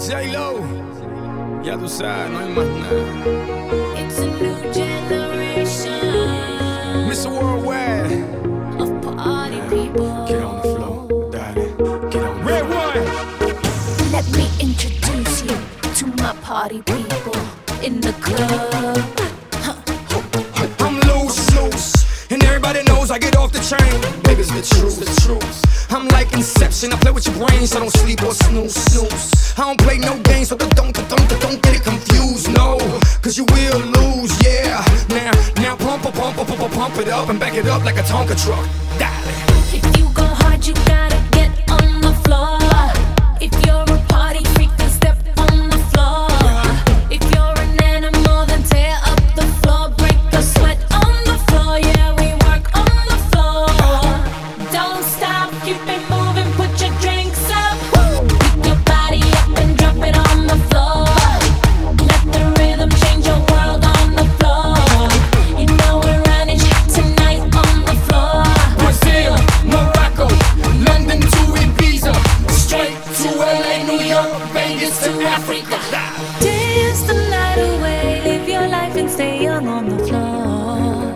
J-Lo, ya tú sabes, no hay más nada. It's a new generation Mr. Worldwide, of party people. get on the floor, darling, get on the floor. Red one. Let me introduce you to my party people in the club. I'm loose, and everybody knows I get off the train. Baby, it's the truth. I'm like Inception, I play with your brain, so don't sleep or snooze. I don't play no games, so don't get it confused, no. Cause you will lose, yeah. Now pump it up and back it up like a Tonka truck. Darling. If you go hard, you gotta get on the floor. If you're a party freak, then step on the floor. If you're an animal, then tear up the floor. Break the sweat on the floor, yeah, we work on the floor. Don't stop, keep it moving, put your drinks up. Pick your body up and drop it on the floor. Let the rhythm change your world on the floor. You know we're running tonight on the floor. Brazil, Morocco, London to Ibiza, straight to LA, New York, Vegas to Africa. Dance the night away, live your life and stay young on the floor.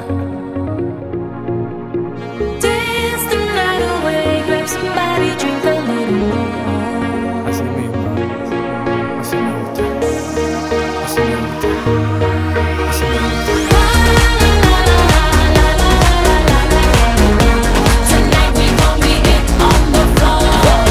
Dance the night away, grab somebody, drink a little more. Así mismo, así me gusta, así me gusta, así me gusta. Tonight we gon' be it on the floor.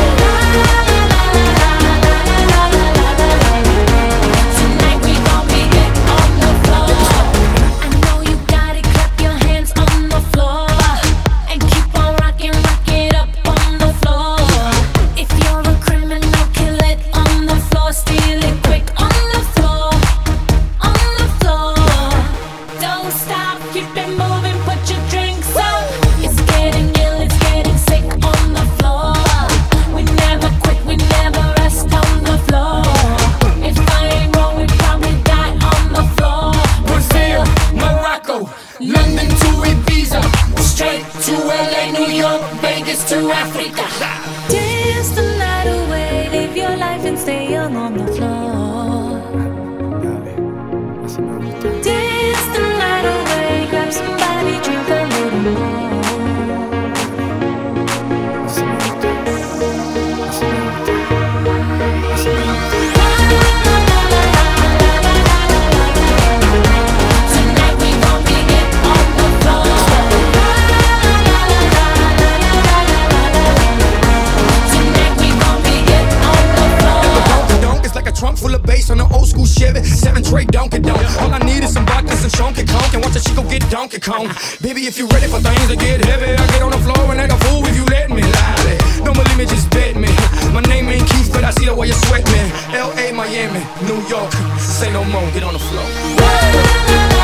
Tonight we gon' be it on the floor. I know you got it, clap your hands on the floor. And keep on rocking, rock it up on the floor. If you're a criminal, kill it on the floor. Steal it quick on the floor. On the floor. Don't stop, keep it moving, put your drinks up. It's getting ill, it's getting sick on the floor. We never quit, we never rest on the floor. If I ain't wrong, we probably die on the floor. Brazil, Morocco, London to Ibiza, straight to LA, New York, Vegas to Africa. Dance the night away, live your life and stay young on the floor. Dance the night away, grab somebody, drink a little more. Tonight we gon' be it on the floor. Tonight we gon' be it on the floor. Donk is like a trunk full of bass on an old school Chevy 7 tray Donkey Donk. All I need is some vodka, some Chunky Conk, and watch a chico get Donkey Kong. Baby, if you ready for things to get heavy, I get on the floor and act a fool if you let me. Lie. Don't believe me, just bet me. My name ain't Keith, but I see the way you sweat me. L.A., Miami, New York, say no more, get on the floor.